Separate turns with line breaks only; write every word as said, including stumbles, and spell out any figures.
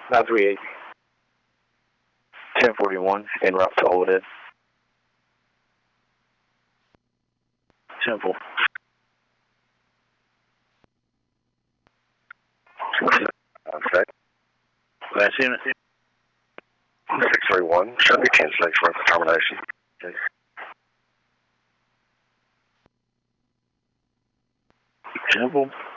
nine three eight. ten forty-one, en route to Oldhead. Temple.
Okay.
Last unit.
six three one, should be cancellation for termination. Okay.
Temple.